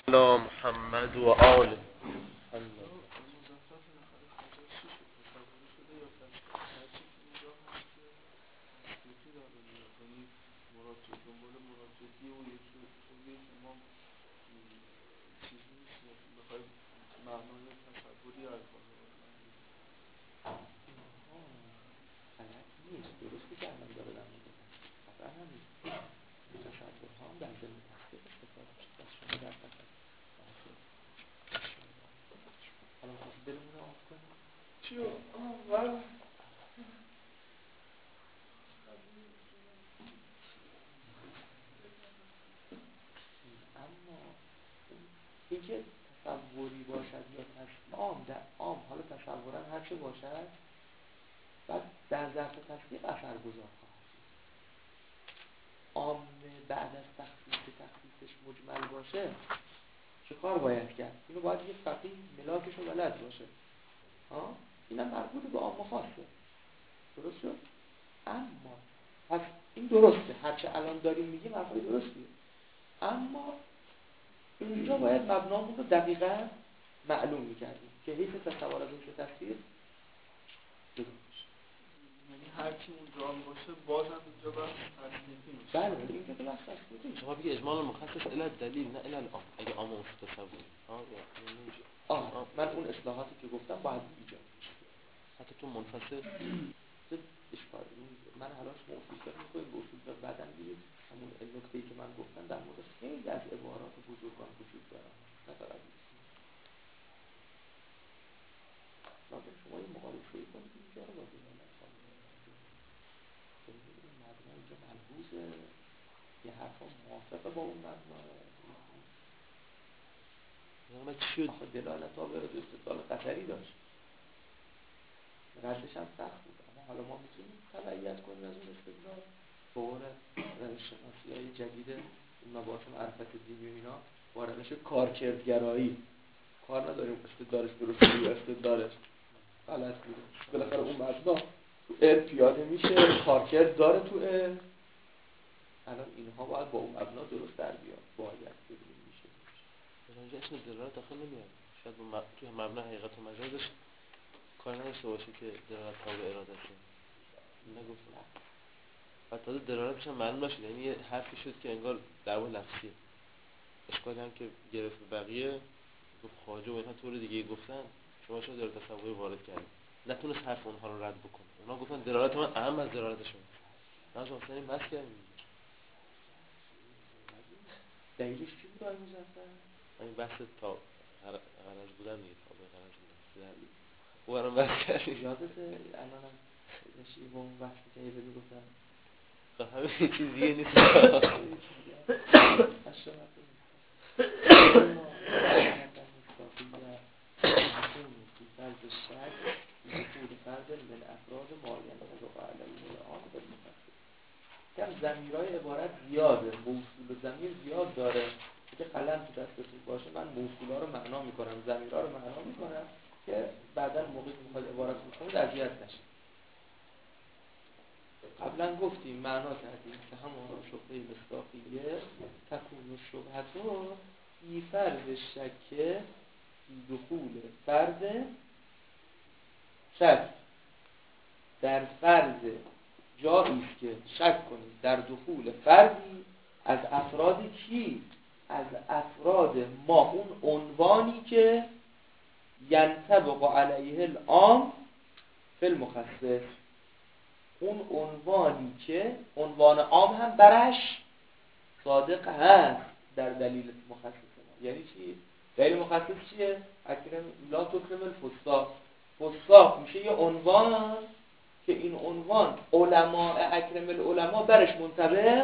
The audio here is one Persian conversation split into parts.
علی محمد و آل درستی که الان داره در مورد قطعا همین تصور ها هم در ضمن تصدیق استفاده شد از شما در تصور الان خواست دلمون رو آف کنیم چیو؟ اما این که تصوری باشد یا عام در عام حالا تصورا هر چه باشد بعد در ظرف تصدیق اثرگذار خواهد عام بعد از تخصیصش مجمل باشه چه کار باید کرد؟ اینو باید یه فقیه ملاکش رو بلد باشه اینم مربوط به عام و خاصه درست شد؟ اما پس این درسته هرچه الان داریم میگیم حرفای درستیه اما اینجا باید مبنامون رو دقیقا معلوم میکردیم که حیث تصور از حیث تفسیر درست یعنی هر کی اونجا باشه بازم اینجا بس تصدیقی میشه. بله اینجا که بس تصدیقی میشه. شما بگی اجمال مخصص الی دلیل نه الی العام اگه عام اون تصوری من اون اصلاحاتی که گفتم باید ایجاد بشه حتی تو منفصل اشکال من حالا شما اصول فقه میکنیم به اصول فقه بعدم دیدید همون نکته‌ای که من گفتم در مورد خیلی از عبارات بزرگان وجود دارن نه فقط لازم شما یه مقایسه‌ای کنید اینجا رو با دیگران این مبنا اینجا ملحوظه یه حرفا موافقه با اون مبنا آخه دلالت ها به استدلال قطری داشت ردش هم سخت بود اما حالا ما میتونیم تبعیت کنیم از اون استدلال با اون روش شناسی های جدید اون مباحث معرفت دینی و اینا با روش کارکردگرایی کار نداریم استدلالش درست یا استدلالش غلط بوده بالاخره اون مبنا تو علم پیاده میشه کارکرد داره تو علم الان اینها باید با اون مبنا درست در بیاد باید ببینیم میشه اینجا اسم دلالت داخل نمیاد شاید تو مبنا حقیقت و مجازش کار نداشته باشه که دلالت تابع ارادته نگفتم و تازه دلالتش هم معلوم نشد یعنی یه حرفی شد که انگار دعوا لفظیه اشکالی هم که گرفت بقیه گفت خواجه و اینها طور دیگه گفتن شما شاید دلالت تصوری وارد کردید نتونست حرف اونها رو رد بکنه اونا گفتن دلالت من اهم از دلالت شما نه اصلا این بس کردیم دلیلش چی بود آقای مظفر؟ این بحث تا غرض بودن دیگه تا به غرض بودن او برام بحث کردیم یادته الان هم داشتی با اون بحث که یه بدی گفتم خب همه چیزیه نیست فرض شک دخول فرد من افراد معین تضاف علیه العام بالمفصل کم ضمیرهای عبارت زیاده موصول ضمیر زیاد داره که قلم تو دستتون باشه من موصولا رو معنا میکنم ضمیرها رو معنا میکنم که بعداً موقعی که میخواید عبارت بکنید اذیت نشید قبلا گفتیم معنا کردیم که همون شبهه مصداقیه تکون شبهتو فی فرض شک دخول فرض شک در فرض جایی است که شک کنید در دخول فردی از افراد کی؟ از افراد ما اون عنوانی که ینطبق علیه العام فی المخصص اون عنوانی که عنوان عام هم برش صادق هست در دلیل مخصص ما یعنی چی؟ دلیل مخصص چیه؟ اکرم لا تکرم الفساق فساق میشه یه عنوان که این عنوان علماء اکرم العلماء برش منطبق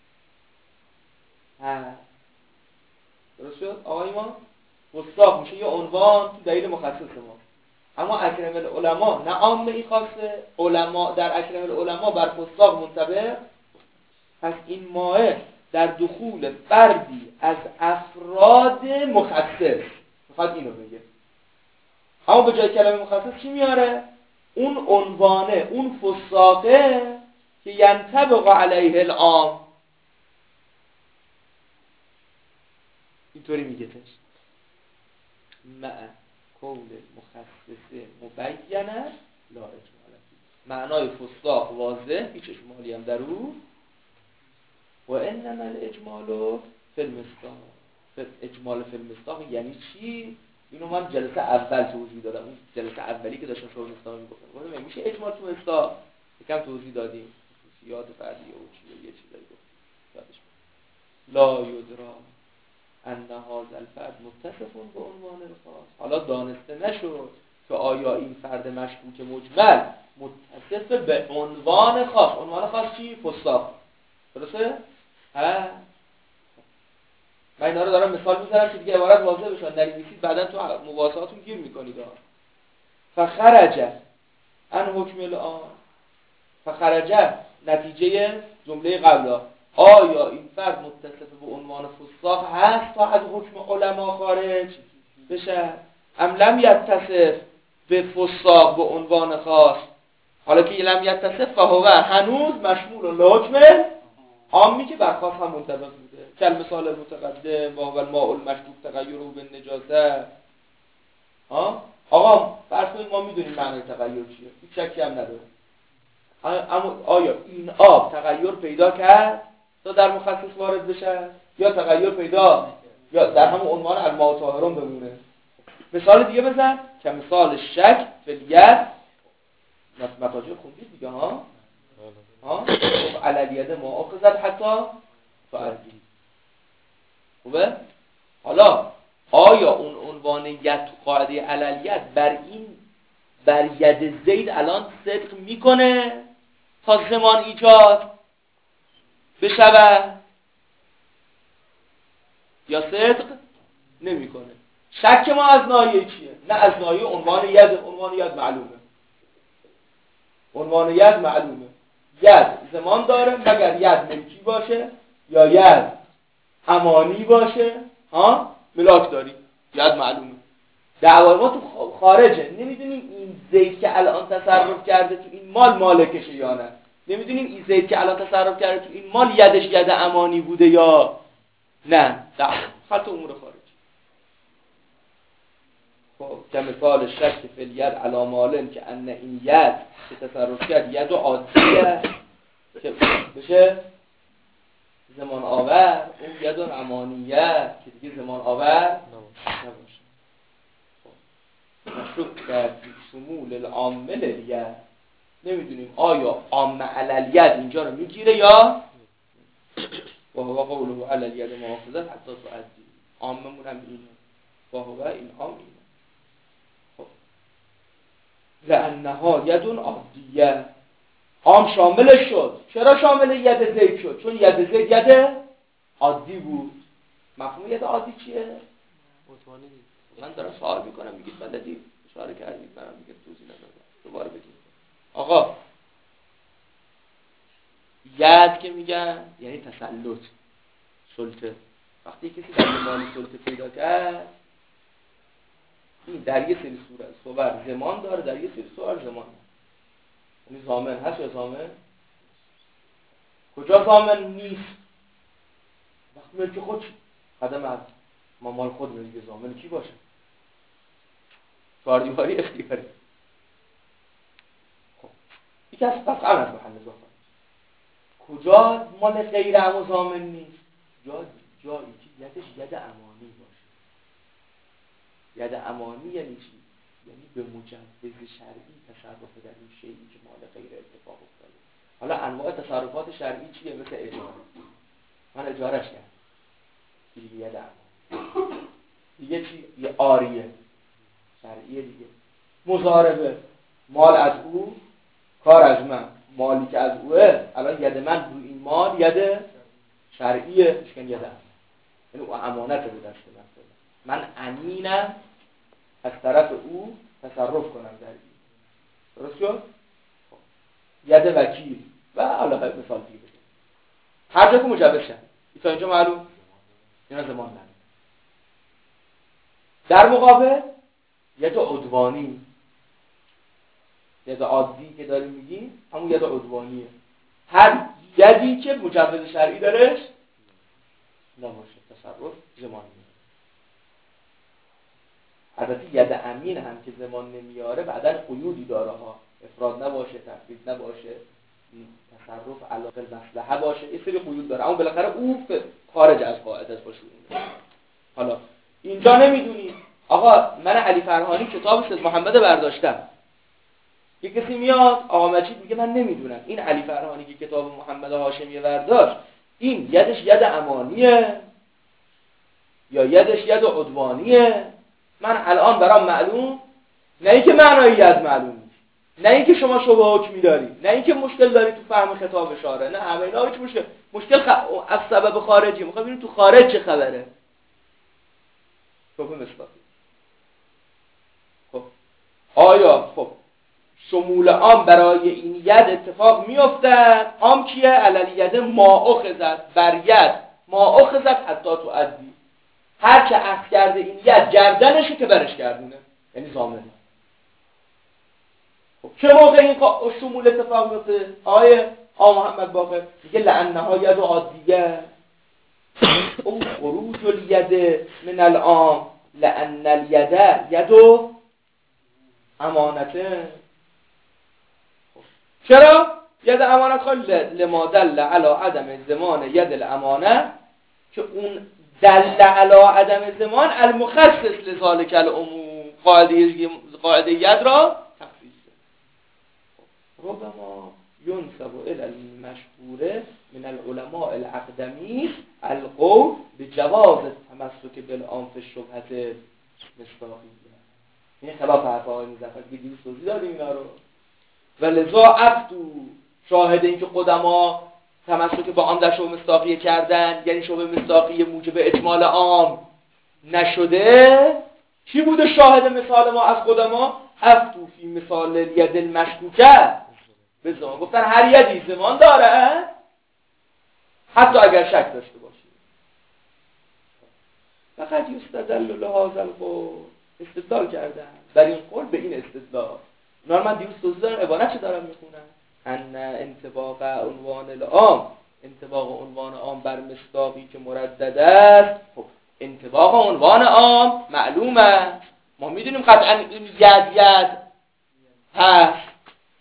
هست درست شد؟ آقای ما فساق میشه یه عنوان تو دلیل مخصص ما اما اکرم العلماء نه عامه ای خاصه علماء در اکرم العلماء بر فساق منطبق پس این مائه در دخول فردی از افراد مخصص میخواد اینو بگه اما به جای کلمه مخصص چی میاره؟ اون عنوانه اون فساقه که ینطبق علیه العام اینطوری میگهش مع کون مخصص مبینه لا اجمال فی، معنای فساق واضح، هیچ اجمالی هم در او. و انما الاجمال فی المصداق، اجمال فی المصداق یعنی چی؟ اینو من جلسه اول توضیح دادم، اون جلسه اولی که داشتم شروع اسلامی میگفتم گفتم میشه اجمال تو مصداق، یکم توضیح دادیم خصوصیات فردی و چیه یه چیزایی گفت یادش میاد. لا یدرا ان هذا الفرد متصف به عنوان الخاص، حالا دانسته نشد که آیا این فرد مشکوک مجمل متصف به عنوان خاص. عنوان خاص چی؟ فساق. درسته؟ من اینا رو دارم مثال میزنم که دیگه عبارت واضح بشه، ننویسید بعدا تو مواساتون گیر میکنید. فخرج عن حکم الان، فخرج نتیجه جمله قبلا، آیا این فرد متصف به عنوان فساق هست تا از حکم علما خارج بشه؟ ام لم یتصف به فساق به عنوان خاص، حالا که لم یتصف فهو هنوز مشمول لحکم عامی که بر خاص هم منطبق بوده. کل مثال المتقدم و هو الماء المشکوک تغیره بالنجاسه. آقا فرض کنید ما میدونیم معنی تغییر چیه، هیچ شکی هم نداره، اما آیا این آب تغییر پیدا کرد تا در مخصص وارد بشه یا تغییر پیدا یا در همون عنوان الماء طاهرون بمونه؟ مثال دیگه بزن که مثال شک فلیت متاجر خوندید دیگه ها علیه ما آخذت حتی فعلی. خوبه؟ حالا آیا اون عنوان ید قاعده علیت بر ید زید الان صدق میکنه تا زمان ایجاد بشوه یا صدق نمیکنه؟ شک ما از ناحیه چیه؟ نه از ناحیه عنوان ید. عنوان ید معلومه، عنوان ید معلومه، ید زمان داره مگر ید ملکی باشه یا ید امانی باشه. ملاک داری، ید معلومه. دعوا ما تو خارجه، نمیدونیم این زید که الان تصرف کرده تو این مال مالکشه یا نه، نمیدونیم این زید که الان تصرف کرده تو این مال یدش ید امانی بوده یا نه. خط امور خارجی. که مثال شک فی الید علی مالن که ان این ید که تصرف کرد ید عادیه که بشه زمان آور، اون ید امانیه که دیگه زمان آور نباشه. مشروط در شمول العامل الید، نمیدونیم آیا عام علی الید اینجا رو میگیره یا و هو قوله علی الید محافظت حتی تعدی. عاممون هم اینه، و هو این عام اینه. لأنها ید عادیه، عام شاملش شد. چرا شامل ید زید شد؟ چون ید زید ید عادی بود. مفهوم ید عادی چیه؟ من دارم سوال میکنم میگید بلدی اشاره کردید، منم میگم توضیح ندادم، دوباره بگید. آقا ید که میگن یعنی تسلط، سلطه. وقتی کسی در مال سلطه پیدا کرد، این در یه سری صور زمان داره، در یه سری صور زمان داره. یعنی ضامن هست یا ضامن؟ کجا ضامن نیست؟ وقتی ملک خود قدم از ما مال خود میگه ضامن کی باشه؟ چهار دیواری اختیاری. خب یکی از پس قبل از محل نگاه کنید کجا مال غیر امو ضامن نیست؟ جایی که یدش ید امانی باشه. ید امانی یعنی چی؟ یعنی به مجوز شرعی تصرف در این شیئی که مال غیر اتفاق افتاده. حالا انواع تصرفات شرعی چیه؟ مثل اجاره. من اجارش کردم، دیگه ید امانی. دیگه چی؟ یه آریه شرعیه دیگه. مضاربه، مال از او کار از من، مالی که از اوه الان ید من رو این مال ید شرعیه، میشکن ید امانی. یعنی او امانت رو دست من امینم از طرف او تصرف کنم در این. درست شد؟ ید وکیل و علاقه مثال دیگه بزنیم. هر جا که مجوز شد تا اینجا معلوم اینا زمان نداره. در مقابل ید عدوانی، ید عادی که داریم میگیم همون ید عدوانیه. هر یدی که مجوز شرعی دارش نباشه تصرف زمانی. البته ید امین هم که زمان نمیاره بعدن قیودی داره ها، افراد نباشه، تفرید نباشه، تصرف علاقه مصلحه باشه، یه سری قیود داره، اما بالاخره او خارج از قاعده است باشه. حالا اینجا نمیدونید آقا من علی فرهانی کتاب سید محمد برداشتم، یه کسی میاد آقا مجید میگه من نمیدونم این علی فرهانی که کتاب محمد هاشمی برداشت این یدش ید امانیه یا یدش ید عدوانیه، من الان برام معلوم، نه اینکه معنای ید معلوم نیست، نه اینکه شما شبه حکمی داری، نه اینکه مشکل داری تو فهم خطاب اشاره، نه همه اینا هیچ مشکل از سبب خارجی. میخوام ببینیم تو خارج چه خبره. شبه مصداقی. خب آیا خب شمول عام برای این ید اتفاق میافتد؟ عام کیه؟ علل ید ما اخذت، بر ید ما اخذت حتی تو عدی، هر که اخذ کرده این ید گردنشه که برش گردونه، یعنی ضامنه. خب چه موقع این شمول اتفاق میفته؟ آیه محمد باقر میگه لعنها ید عادیه او خروج الید من العام لان الید ید امانته. چرا؟ ید امانت خواهی لما دل علی عدم زمان ید الامانه، که اون دل علی عدم زمان المخصص لذالک العموم، قاعده ید را تخصیصه. ربما ينسب الى المشهور من العلماء الاقدمی القول بجواز التمسك بالعام في الشبهة مصداقیه. این خلاف حرف آقای مظفر که دیروز توضیح دادیم اینا رو. ولذا افتو، شاهد این که قدما تمسک با عام در شبه مصداقیه کردن، یعنی شبه مصداقیه موجب اجمال عام نشده، کی بوده شاهد مثال ما از قدما؟ افتو فی مثال ید المشکوکه، به زمان گفتن هر یدی زمان داره حتی اگر شک داشته باشی. فقط یستدل لهذا القول، استدلال کردن در این قول به این استدلال. اونا من دیروز توضیح دارم، عبارت چه دارم میخونم؟ ان انطباق عنوان العام، انطباق عنوان عام بر مصداقی که مردد است. خب انطباق عنوان عام معلومه، ما میدونیم قطعا این ید هست.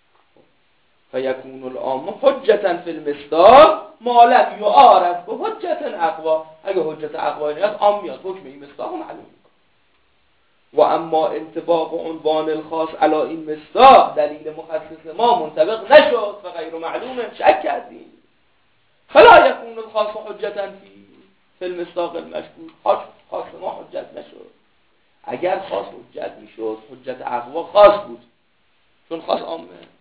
فیکون العام حجتا فی المصداق ما لم یعارض به حجت اقوا، اگه حجت اقوا نیست عام میاد حکم این مصداق معلوم. و اما انطباق عنوان الخاص علی این مصداق دلیل مخصص ما منطبق نشد و غیر معلومه، شک کردیم. فلا یکون الخاص حجتا فی المصداق المشکوک، خاص ما حجت نشد. اگر خاص حجت میشد حجت اقوا خاص بود، چون خاص عامه.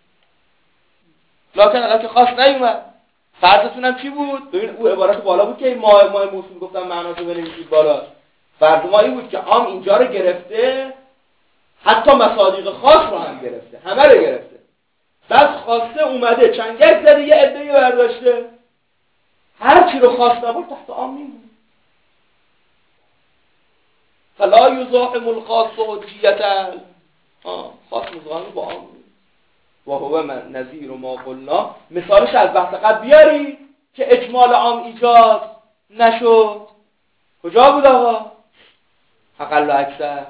لکن الان که خاص نیومد، فرضتون هم چی بود؟ ببین او عبارت بالا بود که ما موصول گفتم معناشو بنویسید بالا. فرض ما این بود که عام اینجا رو گرفته، حتی مصادیق خاص رو هم گرفته، همه رو گرفته. بعد خواسته اومده چنگک زده یه عده‌ای برداشته، هر چی رو خاص نبود تحت عام میمونه. فلا یزاحم الخاص حجیة، خاص مزاحم با عام. و هو من نظیر ما قلنا، مثالش از بحث قبل بیاری که اجمال عام ایجاد نشد. کجا بود آقا؟ اقل و اکثر.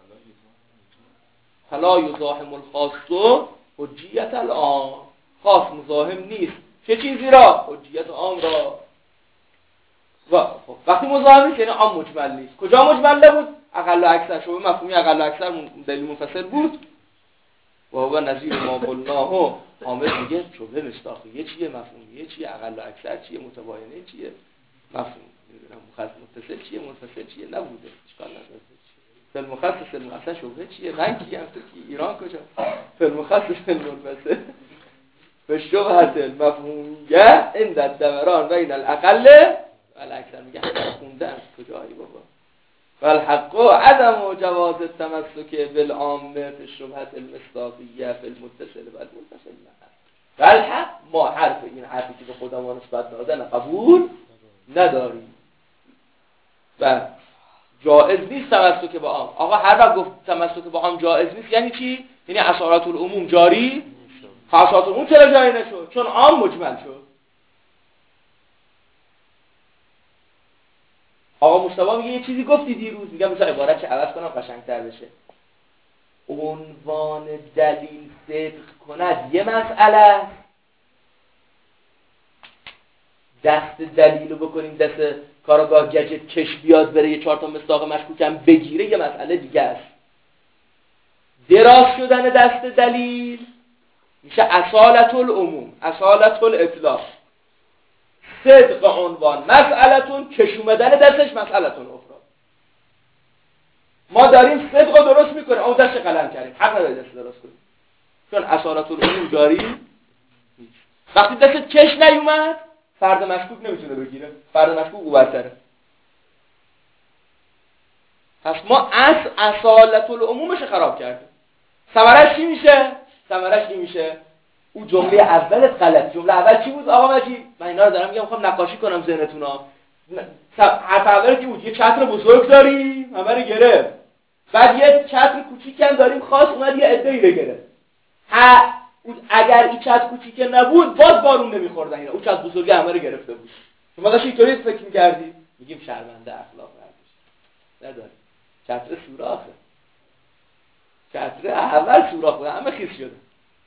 فلا یزاحم الخاص حجیت العام، خاص مزاحم نیست چه چیزی را؟ حجیت عام را. و خب وقتی مزاحم نیست یعنی عام مجمل نیست. کجا مجمل بود؟ اقل و اکثر. شما مفهومی اقل و اکثر دلیل منفصل بود. و هو نظیر ما قلناه. حامد میگه شبه مصداقیه چیه، مفهومیه چیه، اقل و اکثر چیه، متباینه چیه، مفهوم مخصص چیه، منفصل چیه، نبوده اشکال نداره. فعل مخصص المنفصل شبه چیه، من کیم، تو کی، ایران کجا؟ فعل مخصص المنفصل به شبهت المفهومیه عند الدوران بین الاقل و الاکثر. میگه خوندن کجایی بابا؟ والحق عدم جواز التمسك بالعام في الشبهة المصداقية في المتصل والمنفصل. والحق ما حرف این حرفی که به خدا ما نسبت دادن قبول نداریم و جائز نیست تمسک با عام. آقا هر وقت گفت تمسک با عام جائز نیست یعنی چی؟ یعنی اثرات العموم جاری، خاصات العموم چرا جاری نشد؟ چون عام مجمل شد. آقا مصطفی میگه یه چیزی گفتی دیروز، میگم مثلا عبارت چه عوض کنم قشنگتر بشه. عنوان دلیل صدق کند یه مسئله، دست دلیل رو بکنیم دست کاراگاه گجت کش بیاد بره یه 4 تا مصداق مشکوکم بگیره یه مسئله دیگه است. دراز شدن دست دلیل میشه اصالت العموم، اصالت الاطلاق. صدق عنوان مسئلتون، کش اومدن دستش مسئلتون اخرى. ما داریم صدق رو درست میکنیم اما دست قلم کردیم، حق نداری دست درست کنیم چون اصالت العموم داریم. وقتی دست کش نیومد فرد مشکوک نمیتونه بگیره، فرد مشکوک او برتره. پس ما اصالت العمومش خراب کردیم. ثمرش چی میشه؟ ثمرش این میشه او جمله اولت غلط. جمله اول چی بود آقا مجید؟ من اینا رو دارم میگم میخوام نقاشی کنم ذهنتونا. حرف اول کی بود؟ یه چتر بزرگ داریم همه رو گرفت، بعد یه چتر کوچیک هم داریم خاص اومد یه عده‌ای رو گرفت. اگر این چتر کوچیک نبود باز بارون نمیخوردن اینا، اون چتر بزرگ همه رو گرفته بود. شما داشتی اینطوری فکر می‌کردی؟ میگیم شرمنده اخلاق ورزش نداره. چتر سوراخه، چتر اول سوراخ بود همه خیس شده.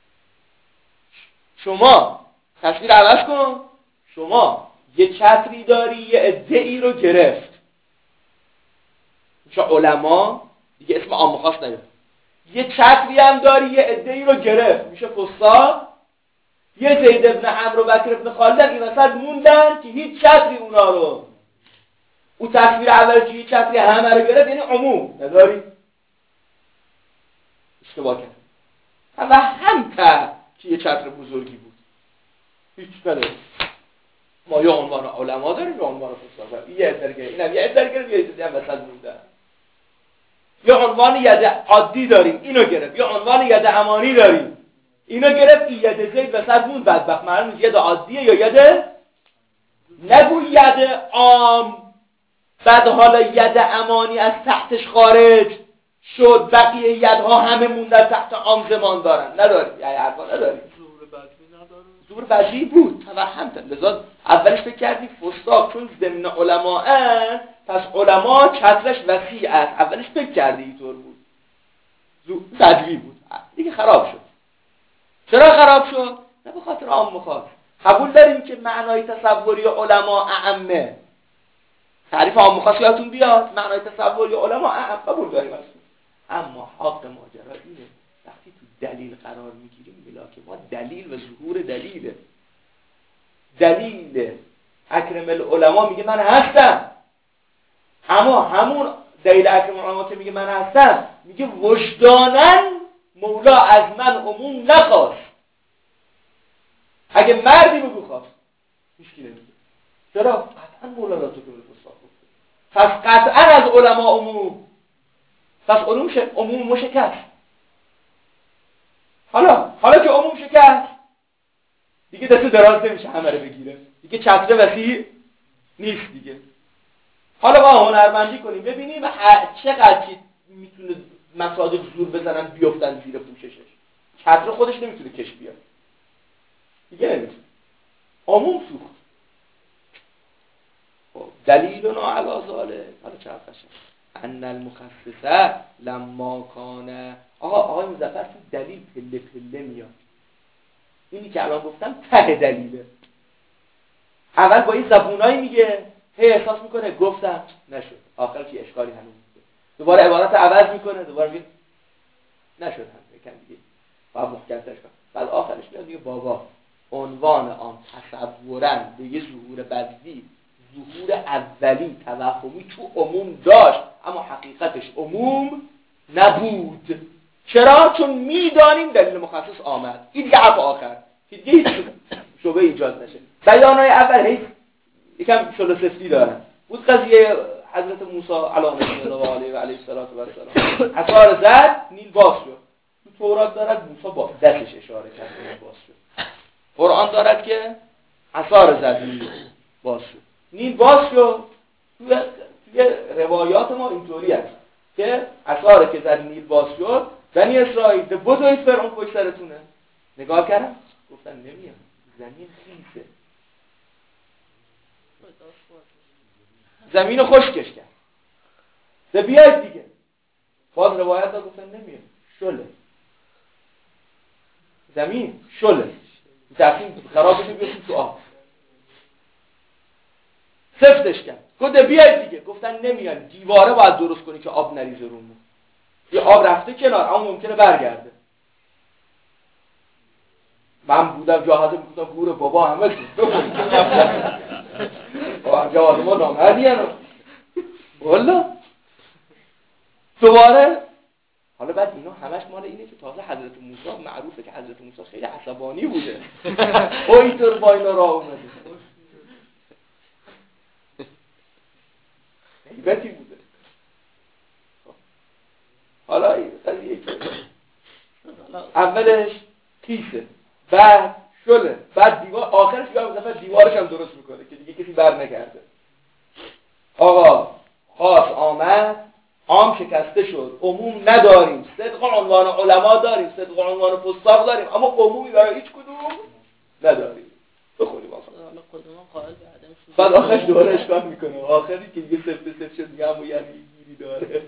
شما تصویر عوض کن، شما یه چتری داری یه عده‌ای رو گرفت، میشه علما دیگه اسم عام خاص نیاد. یه چتری هم داری یه عده‌ای رو گرفت، میشه فساد. یه زید ابن عمرو و بکر ابن خالد این وسط موندن که هیچ چتری اونا رو، اون تصویر اول که یه چتری همه رو گرفت یعنی عموم نداری، اشتباه کرد. و همتا که یه چتر بزرگی بود هیچ نداره. ما یه عنوان علما داریم یه عنوان فساد داریم، یه عده گرفت اینم یه عده گرفت یه عده هم وسط موندن. یه عنوان ید عادی داریم اینو گرفت، یه عنوان ید امانی داریم اینو گرفت، این ید زید وسط موند بدبخت. معلومه ید عادیه یا ید نگو ید عام بعد حالا ید امانی از تحتش خارج شد بقیه یدها همه موندن تحت عام زمان دارن. نداری یعنی حرفا نداری. زور بدوی بود توهم. لذا اولش فکر کردی فساق چون ضمن علماء پس علما چترش وسیع است. اولش فکر کردی اینطور بود، زور بدوی بود. دیگه خراب شد. چرا خراب شد؟ نه به خاطر عام مخاط. قبول داریم که معنای تصوری علما اعمه. تعریف عام مخاط یادتون بیاد، معنای تصوری علما اعم قبول داریم اصلا. اما حق ماجرا اینه وقتی تو دلیل قرار میگیریم ملاک ما دلیل و ظهور دلیله. دلیل اکرم العلماء میگه من هستم، اما همون دلیل اکرم العلماء که میگه من هستم میگه وجداناً مولا از من عموم نخواست. اگه مردی بگو خواست هیچکی نمیگه. چرا؟ قطعاً مولا را تو که بفساق گفته. پس قطعاً از علما عموم، پس عموم شکست. حالا که عموم شکست دیگه دست دراز نمیشه همه رو بگیره، دیگه چتر وسیع نیست دیگه. حالا با هنرمندی کنیم ببینیم چقدر میتونه مصادیق زور بزنن بیفتن زیر پوششش. چتر خودش نمیتونه کش بیاد دیگه، نمیتونه. عموم سوخت. دلیلنا علی ذالک. حالا چه قشنگ ان المخصصه لما کان. آقای مظفر تو دلیل پله پله میاد. اینی که الان گفتم ته دلیله. اول با این زبونایی میگه هی احساس میکنه گفتم نشد، آخر که اشکالی هنوز میگه، دوباره عبارت عوض میکنه، دوباره میگه نشد هم یکم دیگه باید محکم‌ترش کنم، بعد آخرش میاد میگه بابا عنوان آن تصوراً به یه ظهور بدوی، ظهور اولی توهمی تو عموم داشت اما حقیقتش عموم نبود. چرا؟ چون میدانیم دلیل مخصص آمد. این دیگه حرف آخر که دیگه هیچ شبه ایجاد نشه. بیانای اول هیچ یکم شل و سفتی دارن. بود قضیه حضرت موسی علیه و علیه السلام عصا زد نیل باز شد. تو تورات دارد موسی با دستش اشاره کرد نیل باز شد. قرآن دارد که عصا زد نیل باز شد. نیل باز شد. توی روایات ما اینطوری است که عصا که زد نیل باز شد. بنی اسرائیل به بزرگ فرعون پشت سرتونه. نگاه کردم گفتن نمیاد، زمین خیسه. زمین خشکش کرد. ده بیاید دیگه. باز روایت ها گفتن نمیاد. شله. زمین شله. تقسیم خراب بشه بیفتیم تو آب. سفتش کرد. گفت بیاید دیگه. گفتن نمیان. دیواره باید درست کنی که آب نریزه رومون. یه آب رفته کنار اما ممکنه برگرده. من بودم جا حاضر میگفتم گور بابا همه بکنید. آنجا آدم ها نامردی هنو. والا دوباره حالا بعد اینا همش مال اینه که تازه حضرت موسی معروفه که حضرت موسی خیلی عصبانی بوده. او اینطور با اینا راه اومده. حیبتی بوده. حالا این قضیه اولش خیسه، بعد شله، بعد دیوار، آخرش یه دیوارش هم درست میکنه که دیگه کسی بر نکرده. آقا خاص آمد، عام شکسته شد، عموم نداریم، صدق عنوان علما داریم، صدق عنوان فساق داریم، اما عمومی برای هیچ کدوم نداریم. بخونیم آخر. بعد آخرش دوباره اشکال میکنه، آخری که دیگه سفت شد دیگه همون یه گیری داره.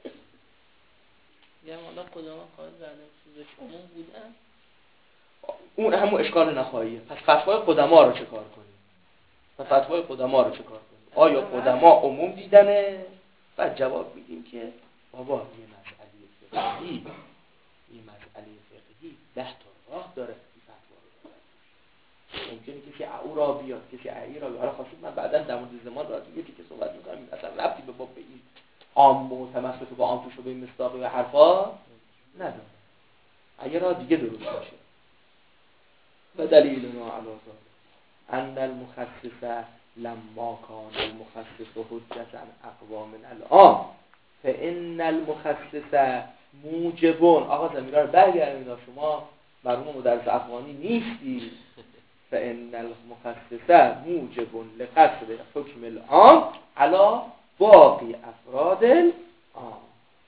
یه مالا کدوم قائل به عدم سوزش عموم بودن؟ اون همون اشکال نخواهیه. پس فتوای قدما رو چه کار کنیم؟ فتوای قدما رو چه کار کنیم؟ آیا قدما عموم دیدنه؟ بعد جواب میدیم که بابا یه مسئله فقهی 10 تا راه داره این فتوا رو داره. ممکنه کسی او را بیاد، کسی ای را بیاد. حالا خواستید من بعدا در مورد زمان را دیگه که صحبت می‌کنم، اصلا ربطی به باب این عام و تمسک با عام توش و به مصداقی و حرفا نداره. اگه را دیگه درست میشه. و دلیلنا علی ذلک ان المخصص لما کان المخصص حجة اقوا من العام فان المخصص موجب. آقا زمیرا رو برگردید، شما مرحوم مدرس افغانی نیستی. فان المخصص موجب لقصر حکم العام علی باقی افراد العام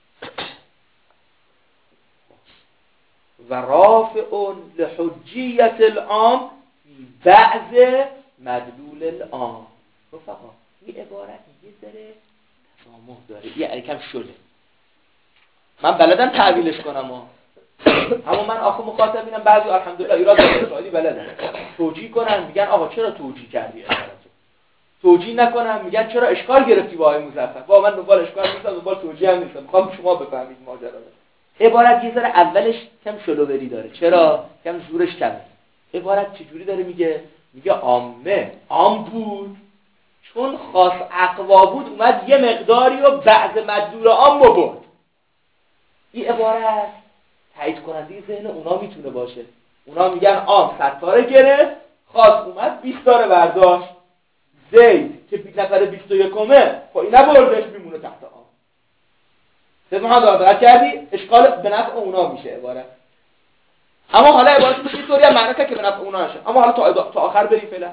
و رافع لحجیت العام فی بعض مدلول العام. رفقا این عبارت یه ذره تسامح داره، یه کم شله. من بلدم تعبیرش کنم اما من آخه مخاطبینم، بعضی الحمدلله ایراد اسرائیلی بلدن توجیه کنن، میگن آقا چرا توجیه کردی عبارتو؟ توجیه نکنم میگن چرا اشکال گرفتی با آیه مظفر؟ با من دنبال اشکال نیستم، دنبال توجیه هم نیستم، میخوام شما بفهمید ماجرا رو. عبارت یه ذره اولش کم شلووری داره. چرا؟ کم زورش کمه. عبارت چجوری داره میگه عامه عام بود چون خاص اقوا بود اومد یه مقداری و بعض مدلول عام برد. این عبارت تایید کننده ذهن اونا میتونه باشه. اونا میگن عام 100 تا گرفت، خاص اومد 20 تا برداشت. زید که نفر 21مه خب این نبردش میمونه تحت عام. ما دارد کردی اشکال به نفع اونا میشه عبارت. اما حالا عبارت میشه یه طوری هم معنی که به نفع اونا نشه. اما حالا تا آخر بریم فعلا.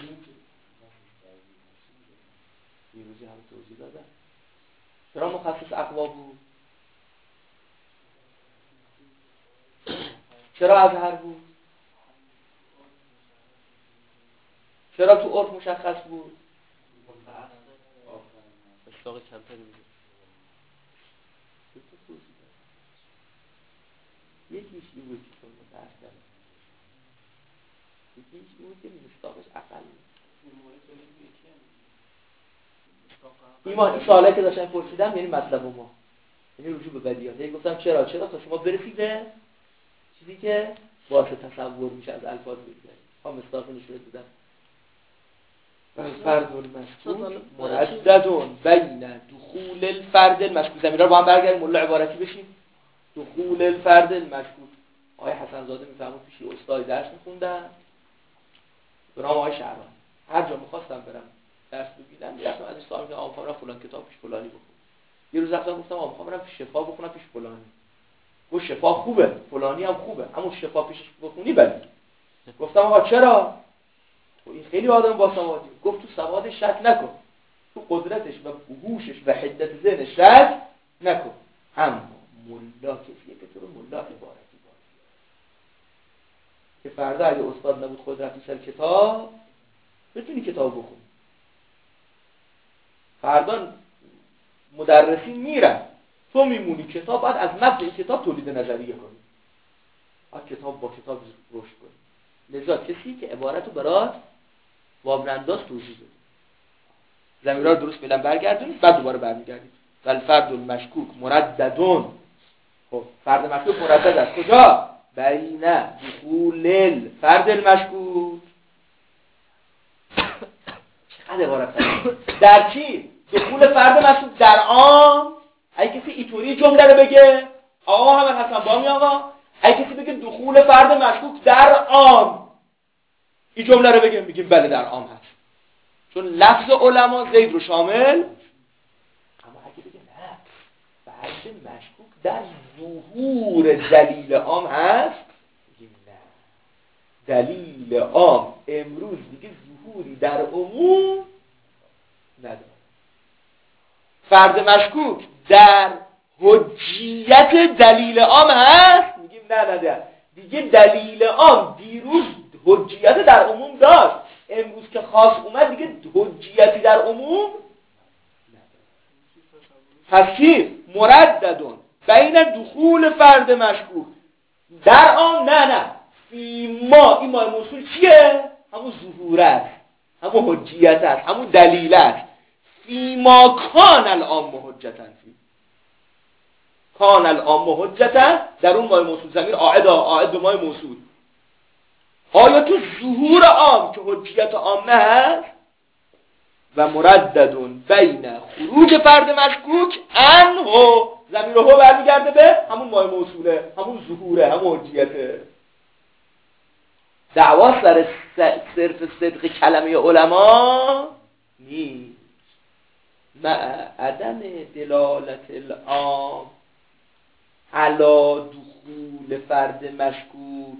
یه روزی هم توضیح دادم. چرا مخصص اقوا بود؟ چرا ازهر بود؟ چرا تو عرف مشخص بود؟ اشتاق کمتری میده. یکیش این بود که چون متعرض داره، یکیش این بود که مصداقش اقل این سوالی که داشتن پرسیدم یعنی مطلب ما، یعنی رجوع به بدیهیات. یعنی گفتم چرا تا شما برسید به چیزی که واسه تصور میشه از الفاظ بگذارید. ها مصداق نشون دادم. فرد المسکوت مردد بین دخول الفرد المسکوت. زمیرا رو با هم برگردیم ملا عبارتی بشیم. دخول الفرد المسکوت. آقای حسن زاده میفهمون پیشی استاد درس میخوندن به نام آقای شهران. هر جا میخواستم برم درس ببینم میرفتم ازش سوال می‌کردم آقا می‌خوام فلان کتاب پیش فلانی بخونم. یه روز رفتم گفتم آقا می‌خوام برم شفا بخونم پیش فلانی. گفت شفا خوبه، فلانی هم خوبه، اما شفا پیش بخونی بده. گفتم آقا چرا؟ این خیلی آدم با سوادی. گفت تو سوادش شک نکن، تو قدرتش و هوشش و حدت ذهنش شک نکن. اما ملا کسیه که تو رو ملا عبارتی باید که فردا اگه استاد نبود خود رفتی سر کتاب بتونی کتاب بخونی. فردا مدرسین میرن، تو میمونی کتاب، باید از متن این کتاب تولید نظریه کنی، باید کتاب با کتاب رشد کنی. لذا کسی که عبارت رو برات واورانداز توضیح بده، ضمیرها رو درست فعلا برگردونید، بعد دوباره برمیگردید. والفرد المشکوک مرددون. خب فرد مشکوک مردد است کجا؟ بین دخول الفرد المشکوک. چقدر عبارت هست در چی؟ دخول فرد مشکوک در عام. اگه کسی اینطوری جمله رو بگه، آقا محمد حسن بامی آقا، اگه کسی بگه دخول فرد مشکوک در عام، این جمله رو بگه، میگیم بله در عام هست، چون لفظ علما زید رو شامل. اما اگه بگه نه، فرد مشکوک در ظهور دلیل عام هست، میگیم نه، دلیل عام امروز دیگه ظهوری در عموم نداره. فرد مشکوک در حجیت دلیل عام هست، میگیم نه دیگه دلیل عام دیروز حجیت در عموم داشت، امروز که خاص اومد دیگه حجیتی در عموم نداره. پس کی؟ مرددون بین دخول فرد مشکوک در عام. نه فیما، این مای موصول چیه؟ همون ظهور است، همون حجیت است، همون دلیل است. فیما کان العام حجتاً، فی کان العام حجتاً، در اون مای موصول ضمیر عائد به مای موصول. آیا تو ظهور عام که حجیت عامه هست؟ و مرددون بین خروج فرد مشکوک عنه، ضمیر هو برمیگرده به همون مای موصوله، همون ظهوره، همون حجیته. دعوا سر صرف صدق کلمه علما نیست، مع عدم دلالت العام علی دخول فرد مشکوک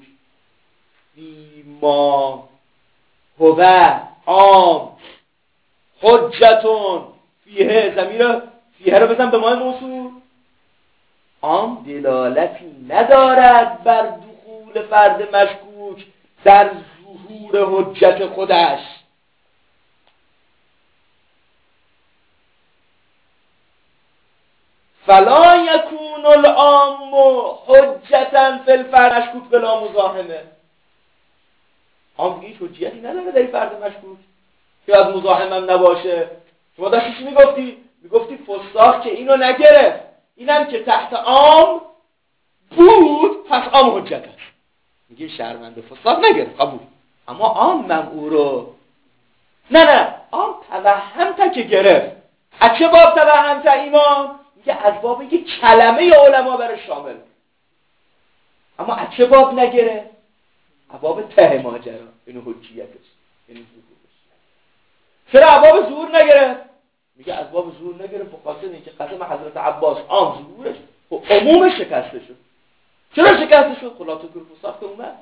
فیما هو عام حجتون فیه. ضمیر فیه رو بزن به مای موصول. عام دلالتی ندارد بر دخول فرد مشکوک در ظهور حجت خودش. فلا یکون العام حجتا فی الفرد مشکوک بلا مزاحمه. عام دیگه هیچ حجیتی نداره در این فرد مشکوک که از مزاحمم نباشه. شما داشتی چی میگفتی؟ میگفتی فساق که اینو نگرفت، اینم که تحت عام بود پس عام حجت است. میگه شرمنده فساق نگرفت قبول، اما عام ممعو رو نه عام توهم تا که گرفت. از چه باب توهم تا ایمان؟ میگه از باب اینکه کلمه علما برش شامل، اما از چه باب نگرفت؟ از باب ته ماجرا، اینو حجیتش، اینو ظهورش. چرا از باب ظهور نگرفت؟ میگه از باب ظهور نگرفت به خاطر اینکه قسم حضرت عباس عام ظهورش و عمومش شکسته شد. چرا شکسته شد؟ خلاطه که فساق که اومد.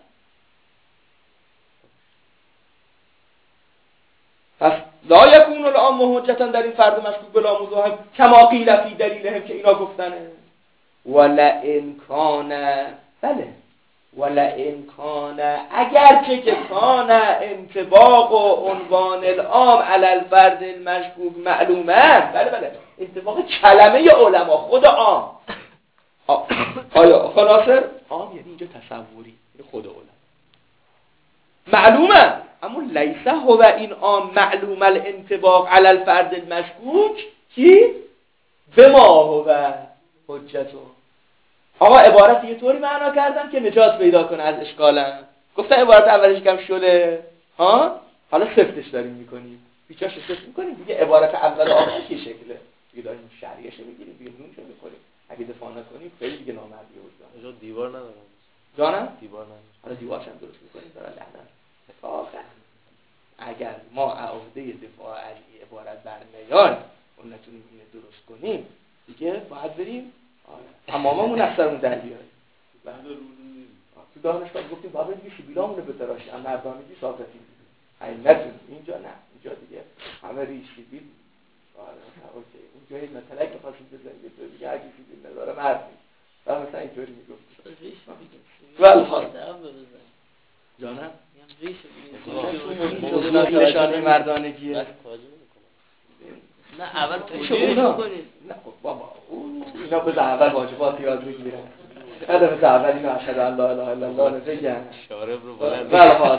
پس لا یکون العام حجتا در این فرد مشکوک بلا مزاحم کما قیل فی دلیلهم که اینا گفتنه. ولئن کان، بله ولئن کان، اگرچه که کان انطباق و عنوان العام علی الفرد المشکوک معلومه. بله انطباق کلمه علما خود عام. آیا خلاصه عام یعنی اینجا تصوری، یعنی خود علما معلومه، اما لیسه هو این عام معلوم الانطباق علی الفرد المشکوک کی؟ بما هو حجتو. آقا عبارت یه طوری معنا کردم که نجات پیدا کنه از اشکالم. گفتم عبارت اولش کم شده حالا سفتش داریم میکنیم، بیچاش سفت میکنیم دیگه. عبارت اول آخرش یه شکله دیگه، داریم شریعش میگیریم دیگه، نونشو میخوریم. اگه دفاع نکنیم خیلی دیگه نامردی وجود. اینجا دیوار ندارم جانم؟ دیوار ندارم. حالا دیوارش هم درست میکنیم داره لعنت. آخر اگر ما عهده دفاع از این عبارت برنیایم و نتونیم اینو درست کنیم دیگه باید بریم تماممون اکثرمون در بیاریم. تو دانشگاه گفتیم باید بریم شیبیلامونو بتراشیم، اما مردانگی ساکتیم. نتونیم اینجا، نه اینجا دیگه همه ریشی بید. اوکی اونجا یه مطلق می‌خواستیم بزنیم یه طور دیگه، اگه شیبیل نداره مرد نیست. مثلا اینطوری میگفتیم والله جانم ریش نشانه مردانگیه. نه اول اونا توجیهش کنید. نه بابا اینا به اول واجبات یاد بگیرن. هدف اول اینا اشهد ان لا اله الا الله رو بگن. شارب رو بلند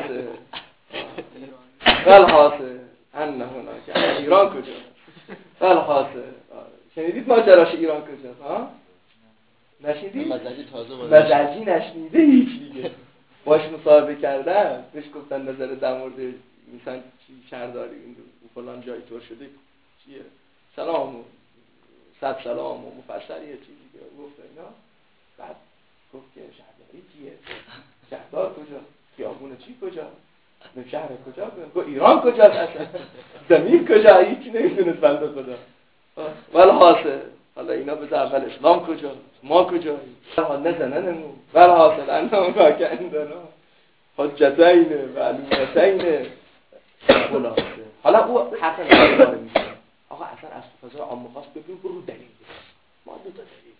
والحاصل انه هناك ایران کجا؟ والحاصل شنیدید ماجراش ایران کجاست ها؟ نشنیدید؟ مزجی تازه مزجی نشنیده هیچ دیگه. باش مصاحبه کردن بهش گفتن نظر در مورد مثلا چی شهرداری این فلان جای طور شده چیه؟ سلام و صد سلام و مفصل یه چیزی که گفت اینا. بعد گفت که شهرداری کیه؟ شهردار کجا؟ خیابون چی کجا؟ شهر کجا؟ گفت ایران کجاست اصلا؟ زمین کجا؟ هیچی نمیدونست بنده خدا. ولی حاصل حالا اینا به اول اسلام کجا؟ ما کجاییم؟ حال نزننمون ولی حاصل انهم که اندنا حجتینه و علومتینه خلاصه. حالا او حق نظر میکنه آقا اصلا از فضای عام خاص ببین برو دلیل بسید. ما دو تا دلیل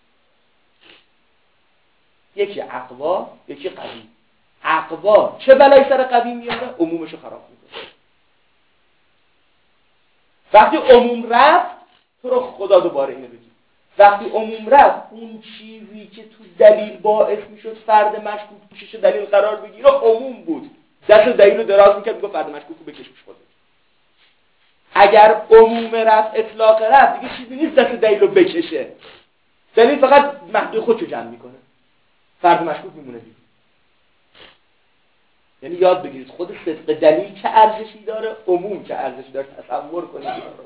داریم، یکی اقوا یکی قوی. اقوا چه بلایی سر قوی میاره؟ عمومشو خراب میکنه. وقتی عموم رفت تو رو خدا دوباره اینو بگی، وقتی عموم رفت اون چیزی که تو دلیل باعث میشد فرد مشکوک پوشش دلیل قرار بگیره عموم بود، دست دلیل رو دراز میکرد میگفت فرد مشکوک رو بکش پیش خودت. اگر عموم رفت اطلاق رفت دیگه چیزی نیست دست دلیل رو بکشه، دلیل فقط محدود خودشو جمع میکنه، فرد مشکوک میمونه دیگه. یعنی یاد بگیرید خود صدق دلیل چه ارزشی داره، عموم چه ارزشی داره، تصور کنید اینا رو.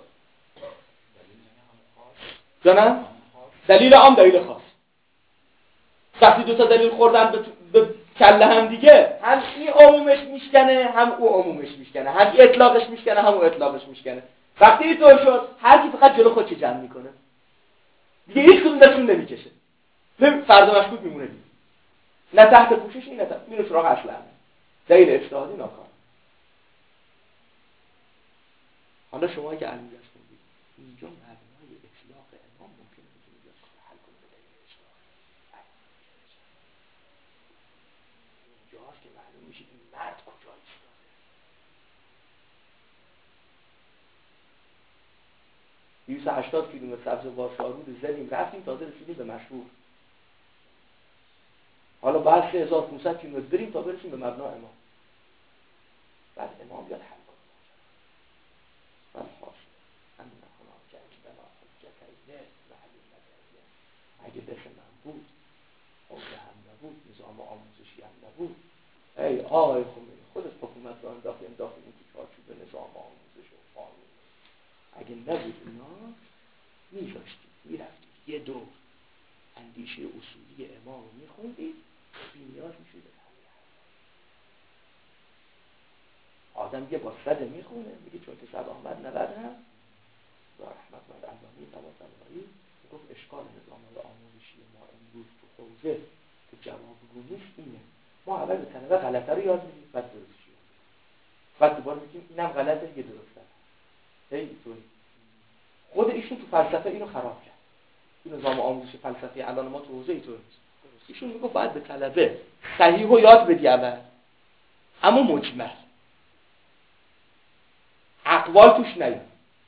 جانم دلیل عام دلیل خاص. وقتی دو تا دلیل خوردن به کله هم دیگه، هم این عمومش میشکنه هم او عمومش میشکنه، هم این اطلاقش میشکنه هم او اطلاقش میشکنه. وقتی اینطور شد هر کی فقط جلو خودش جمع میکنه دیگه، هیچ کدوم دستشون نمیکشه، فرد مشکوک میمونه دیگه، نه تحت پوشش این نه تحت میره سراغ اصلا دلیل اجتهادی ناکار. حالا شما اگه علمی هستید اینجا مبنای اطلاق امام ممکنه بتونید یا حل کنید به دلیل اجتهاد. اینجاست که معلوم میشه این مرد کجا ایستاده. 280 کیلومتر سبز واشارود زدیم رفتیم تازه رسیدیم به مشهور. حالا بعد 3500 کیلومتر بریم تا برسیم به مبنا امام. بعد امام بیاد حل کنه. من خواست امین خدا که بنا حجتینه و علومتینه. اگه دست من بود حوزه هم نبود، نظام آموزشی هم نبود، ای آقای خمینی خودت حکومت رو انداختی این تو چارچوب نظام آموزش و قانون. اگه نبود اینا میذاشتید میرفتید یه دور اندیشه اصولی امام رو میخوندید بی‌نیاز میشید. آدم یه با صد میخونه میگه چون که صد آمد 90 هم با رحمت الله علمی طباطبایی گفت اشکال نظام‌های آموزشی ما امروز تو حوزه که جوابگو نیست اینه، ما اول به طلبه غلطه رو یاد میدیم بعد درستش یاد میدیم، بعد دوباره میگیم اینم غلطه دیگه درسته. اینطوری خود ایشون تو فلسفه اینو خراب کرد. این نظام آموزشی فلسفی الان ما تو حوزه اینطور نیست. ایشون میگه باید به طلبه صحیح رو یاد بدی اول، اما مجمل اقوال توش نیاد،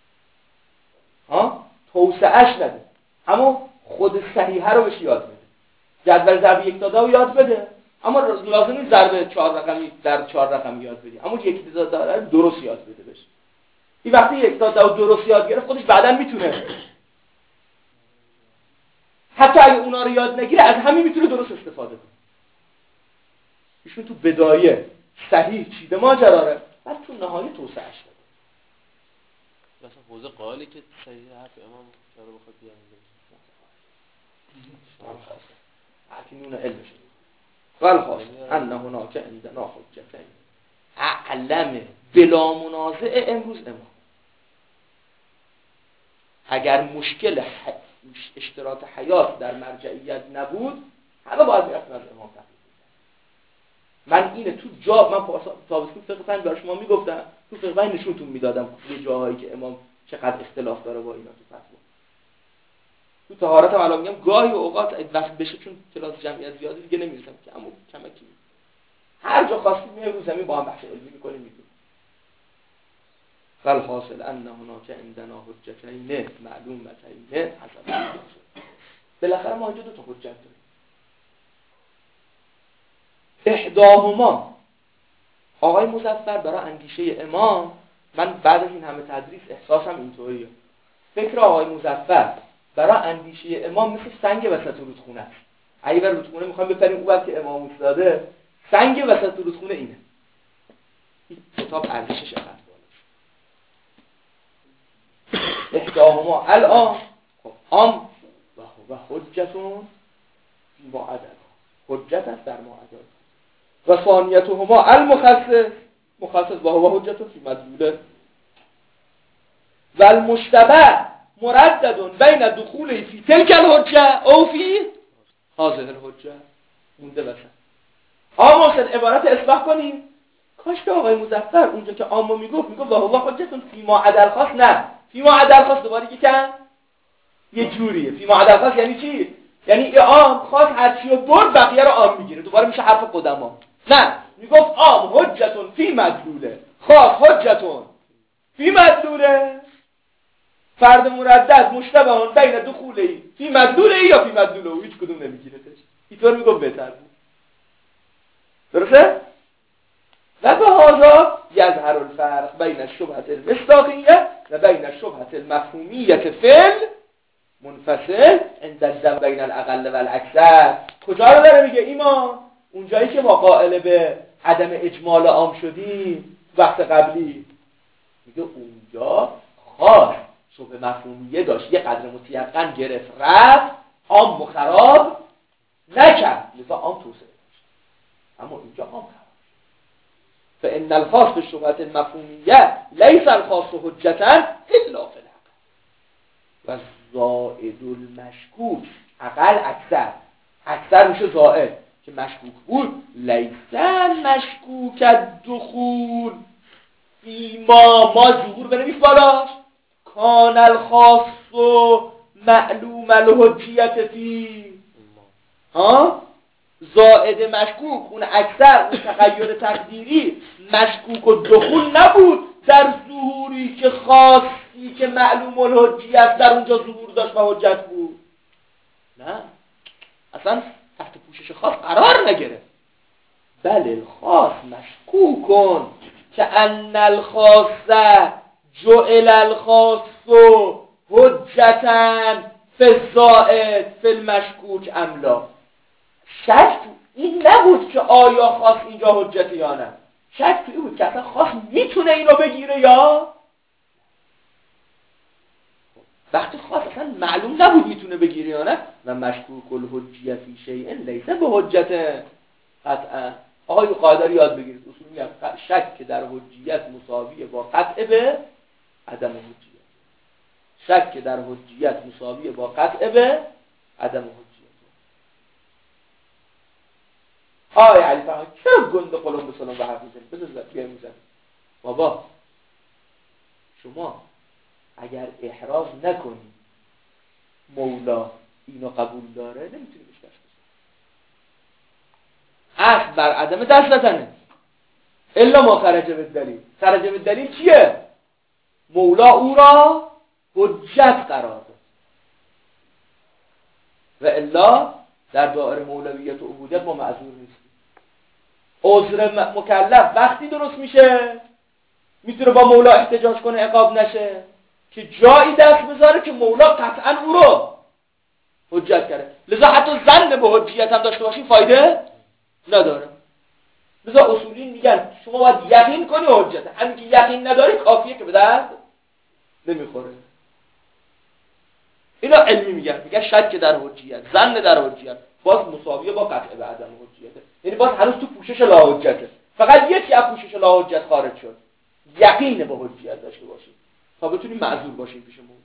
توسعهش نده، اما خود صحیحه رو بهش یاد بده. جدول ضرب یک تا 10 رو یاد بده، اما لازم نیست ضرب 4 رقمی در 4 رقم یاد بدی، اما یک تا 10 رو درست یاد بده بهش. این وقتی یک تا 10 رو درست یاد گرفت خودش بعداً میتونه حتی اگه اونا رو یاد نگیره از همین میتونه درست استفاده کنه. ایشون تو بدایه صحیح چیده ماجرا، بعد تو نهایت توسعهش بده. مثلا حوزه قائلی که صحیح حرف امام چرا بخواد بیان حکیمون علمش والخاص ان هناك عندنا حجتین اعلم بلا منازع امروز امام. اگر مشکل اشتراط حیات در مرجعیت نبود همه باید میرفتن از امام تقلید می‌کردن. من اینه تو جا من تابستون فقه 5 برای شما میگفتم، تو فقه 5 نشونتون میدادم یه جاهایی که امام چقدر اختلاف داره با اینا تو فتوا. تو طهارت هم الان میگم گاهی اوقات وقت بشه چون کلاس جمعیت زیاده دیگه نمیرسم که اما کمکی هر جا خواستید میام رو زمین با هم بحث علمی میکنیم میگیم. فالحاصل ان هناك عندنا حجتین معلومتین حسب الحاصل. بالاخره ما اینجا دو تا حجت داریم. احداهما آقای مظفر برای اندیشه امام، من بعد از این همه تدریس احساسم اینطوریه، فکر آقای مظفر برای اندیشه امام مثل سنگ وسط رودخونه است. اگه بر رودخونه میخوایم بپریم اون وقت که امام افتاده، سنگ وسط رودخونه اینه. این کتاب ارزشش چقدر بالاست. احداهما الان عام و حجتون ما عدد، حجت است در ما عدد. و ثانیتهما المخصص، مخصص و هو حجتون فی مدلوله. و المشتبه مردد بین دخوله فی تلک الحجه او فی هذه الحجه. مونده بسن آقا محسن عبارت اصلاح کنیم. کاش که آقای مظفر اونجا که آمو میگفت و هو حجتون فی ما عدل خاص، نه فی ما عدل خاص دوباره یه جوریه. فی ما عدل خاص یعنی چی؟ یعنی عام خاص هرچی رو برد بقیه رو عام میگیره، دوباره میشه حرف قدما. نه، میگفت عام حجتون فی مدلوله، خاص حجتون فی مدلوله، فرد مردد مشتبه بین دخوله فی مدلوله یا فی مدلوله، هیچ کدوم نمیگیرتش. اینطور میگفت بهتر بود. درسته؟ و به هذا یظهر الفرق بین الشبهة المصداقیه و بین الشبهة المفهومیه فعل منفصل عند الجمع بین الاقل و الاکثر. کجا رو داره میگه ایمان؟ اونجایی که ما قائل به عدم اجمال عام شدیم وقت قبلی، میگه اونجا خاص شبه مفهومیه داشت، یه قدر متیقن گرفت رفت، عام و خراب نکرد، لذا عام توسعه داشت. اما اینجا عام خراب. فإن الخاص بالشبهة المفهومیه لیس الخاص حجتا الا فی العقل و زائد المشکوک، اقل اکثر میشه زائد که مشکوک بود، لیس مشکوک الدخول فیما ما ظهور بنویس بالاش کان الخاص معلوم الحجیت فی زائد مشکوک، اون اکثر، اون تغییر تقدیری مشکوک و دخول نبود در ظهوری که خاصی که معلوم الحجیت در اونجا ظهور داشت و حجت بود. نه، اصلا تحت پوشش خاص قرار نگرفت. بله الخاص مشکوکن که ان الخاص جعل الخاص حجتا فی الزائد فی المشکوک املا. شک تو این نبود که آیا خاص اینجا حجتی یا نه، شک تو این بود که اصلا خاص میتونه اینو بگیره یا وقتی خاص اصلا معلوم نبود میتونه بگیره یا نه. و مشکوک الحجیه فی شیء لیس به حجت قطعا. آقای قاعده یاد بگیرید، اصول میگم شک در حجیت مساویه با قطع به عدم حجیت. شک در حجیت مساویه با قطع به عدم حجیت. آقای علی فقط چرا گنده قلم به سلام به حرف میزنید؟ بذار بیایم میزنید. بابا شما اگر احراز نکنی مولا اینو قبول داره نمیتونی بهش دست بزنی. اصل بر عدم دست نزنه الا ما خرج بالدلیل. خرج بالدلیل چیه؟ مولا او را حجت قرار داد و الا در دائره مولویت و عبودیت ما معذور نیستیم. عذر مکلف وقتی درست میشه میتونه با مولا احتجاج کنه عقاب نشه که جایی دست بذاره که مولا قطعا او رو حجت کرده. لذا حتی ظن به حجیت هم داشته باشی فایده نداره. لذا اصولین میگن شما باید یقین کنی حجته، همین که یقین نداری کافیه که به درد نمیخوره. اینا علمی میگن شک در حجیت، ظن در حجیت باز مساویه با قطع به عدم حجیته، یعنی باز هنوز تو پوشش لا حجته. فقط یکی از پوشش لا حجت خارج شد، یقین با حجیت داشته باشید تا بتونیم معذور باشیم پیش مولا.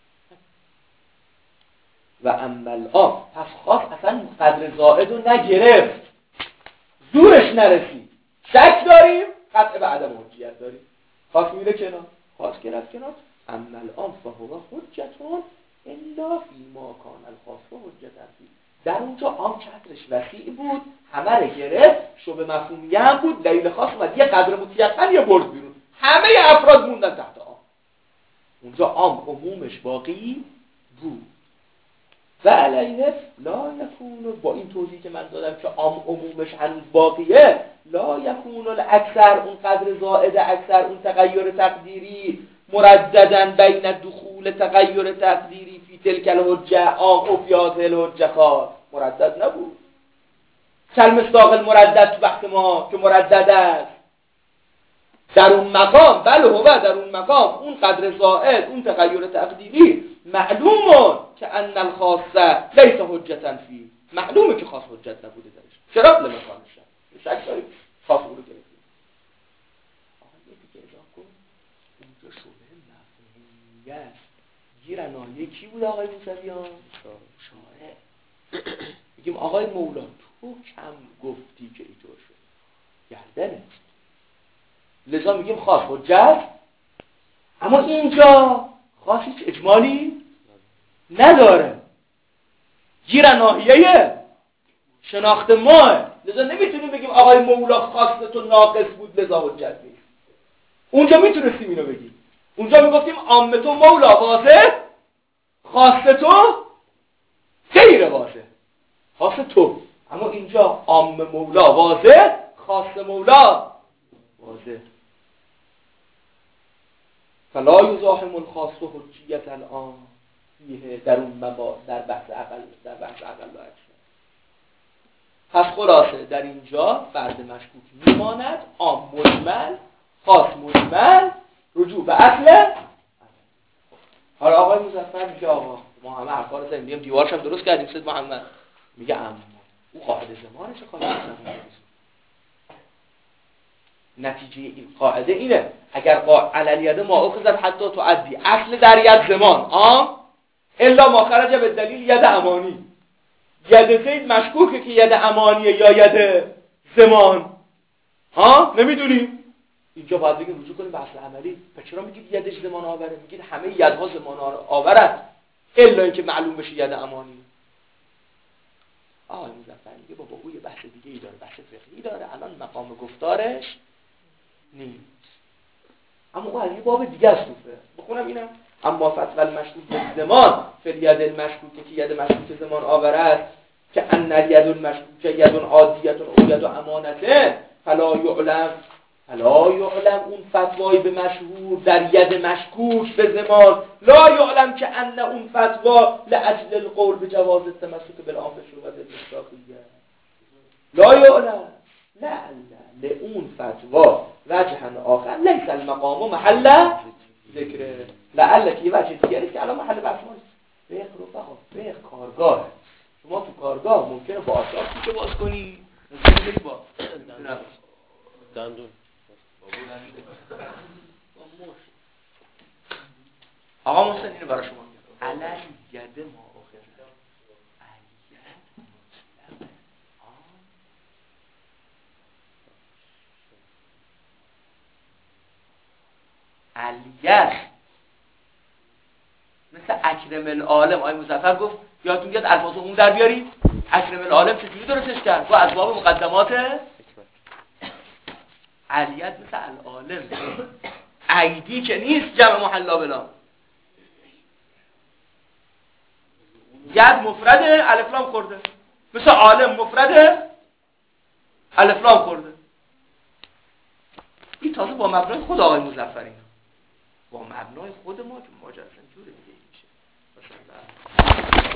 و عمل پس خاص اصلا قدر زائد رو نگرفت، زورش نرسید، شک داریم، قطع به عدم حجیت داریم، خاص میره کنار، خاص گرفت کنار. عمل فهو حجتون الا فیما کان الخاص حجتا فی. در اونجا عام چترش وسیع بود، همه رو گرفت، شبه مفهومیه هم بود، دلیل خاص اومد یه قدر متیقن یا برد بیرون، همه افراد موندن تحت عام. اونجا عمومش باقی بود. و علیه لا یکون، با این توضیحی که من دادم که عمومش هنوز باقیه، لا یکون الاکثر، اون قدر زائد اکثر، اون تغییر تقدیری مرددن بین دخول تغییر تقدیری فی تلک الحجه عام و فی هذه الحجه خاص، مردد نبود. کالمصداق المردد تو وقت ما که مردد است در اون مقام، بله هو در اون مقام اون قدر زائد، اون تغییر تقدیری معلومه که ان الخاصه لیس حجتا فی، معلومه که خاص حجت نبوده درش. چرا؟ لمکان شک داریم خاص رو گرفتیم. آقا یه دیگه اجازه کن، اونجا شبه مفهومیت گیرنایه کی بود آقای موسویان؟ شارع. بگیم آقای مولا تو کم گفتی که اینطور شد، گردنه، لذا میگیم خاص حجت، اما اینجا خاص هیچ اجمالی نداره، گیر ناحیه شناخت ماه، لذا نمیتونیم بگیم آقای مولا خاص تو ناقص بود لذا حجت نیست. اونجا میتونستیم اینو بگیم، اونجا میگفتیم عام تو مولا واضح، خاص تو غیر واضح، خاص تو، اما اینجا عام مولا واضح، خاص مولا واضح. فلا یزاحم الخاص حجیت الان فیه، در اون در بحث عقل و اکثر. پس خلاصه در اینجا فرد مشکوک میماند، عام مجمل، خاص مجمل، رجوع به اصل. حالا آقای مظفر میگه آقا ما همه حرفا رو زدیم، دیوارش هم درست کردیم سید محمد، میگه اما او قاعده زمانه چه خاصی زمانه. نتیجه این قاعده اینه اگر علل ما اخذت حتی تعدی اصل در ید زمان عام الا ما خرج به دلیل ید امانی، ید زید مشکوکه که ید امانیه یا ید زمان، نمیدونیم. اینجا باید بگیم رجوع کنیم به اصل عملی. پس چرا میگید یدش زمان آوره؟ میگید همه یدها زمان آورند الا اینکه معلوم بشه ید امانی. آقای مظفر میگه بابا او یه بحث دیگه ای داره، بحث فقهی داره، الان مقام گفتارش نیست. اما او از یه باب دیگه است. بخونم اینم اما فتوى المشکوک بالزمان فالید المشکوک که ید مشکوک زمان آور است که ان الید المشکوک ید عادیه او ید امانته فلا یعلم اون فتوای به مشهور در ید مشکوک به زمان لا یعلم که ان اون فتوا لاجل القول به جواز التمسک بالعام شبهه المصداقیه لا یعلم لعل اون فتوا وجه آخر لیس المقام محل ذکره، لعل که یه وجه دیگری که الان محل بحث ما نیست. فقه رو فقه کارگاه، شما تو کارگاه ممکنه با آساب که باز کنی، ممکنه بری با دندون آقا محسن اینو برای شما میگم علل ید ما آخر علیت مثل اکرم العالم. آقای مظفر گفت یادتون بیاد الفاظ اون در بیارید. اکرم العالم چجوری درستش کرد؟ با از باب مقدمات علیت مثل العالم، عیدی که نیست جمع محلا بلا، ید مفرده الف لام خورده، مثل عالم مفرده الف لام خورده. این تازه با مبنای خود آقای مظفری، با مبنای خود ما که ماجرا جوره دیگه میشه.